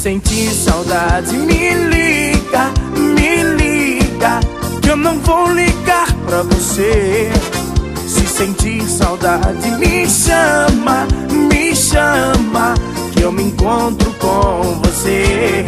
sentir saudade, me liga, que eu não vou ligar pra você. Se sentir saudade, me chama, que eu me encontro com você.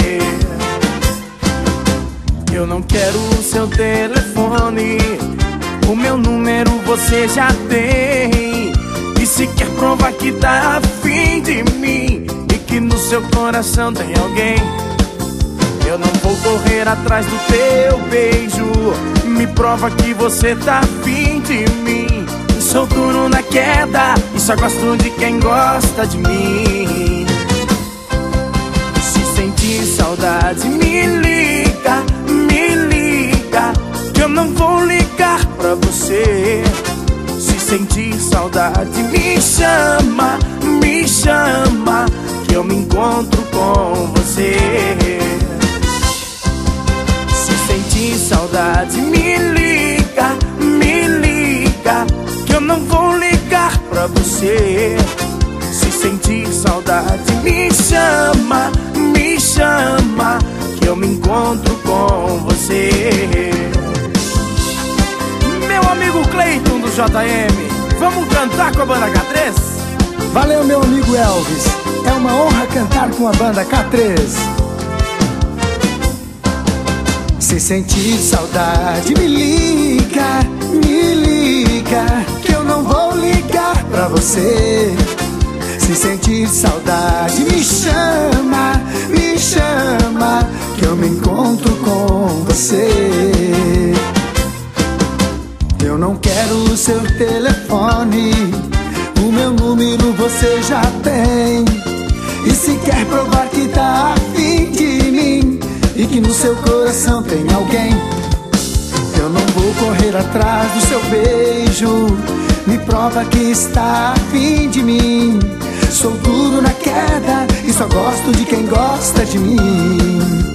Eu não quero o seu telefone, o meu número você já tem. E se quer provar que tá afim de mim e que no seu coração tem alguém, eu não vou correr atrás do teu beijo. Me prova que você tá afim de mim. Sou duro na queda e só gosto de quem gosta de mim. Se sentir saudade, me liga, que eu não vou ligar pra você. Se sentir saudade, me chama, que eu me encontro com você. Se sentir saudade, me liga, que eu não vou ligar pra você. Se sentir saudade, me chama, que eu me encontro com você. Meu amigo Cleiton do JM, vamos cantar com a banda K3? Valeu, meu amigo Elvis, é uma honra cantar com a banda K3. Se sentir saudade, me liga, que eu não vou ligar pra você. Se sentir saudade, me chama, que eu me encontro com você. Eu não quero o seu telefone, o meu número você já tem. E se quer provar que tá afim de mim e que no seu coração tem alguém, eu não vou correr atrás do seu beijo. Me prova que está afim de mim. Sou duro na queda e só gosto de quem gosta de mim.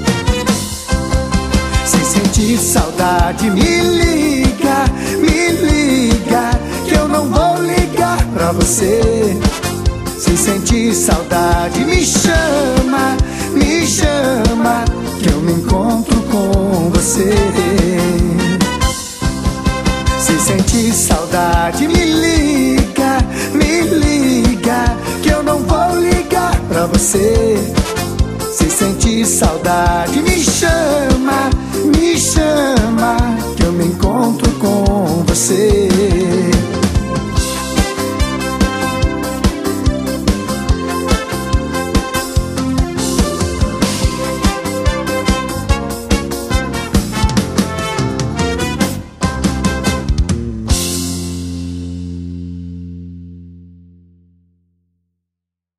Se sentir saudade, me liga, que eu não vou ligar pra você. Se sentir saudade, me chama, que eu me encontro com você. Se sentir saudade, me liga, que eu não vou ligar pra você. Se sentir saudade, me chama,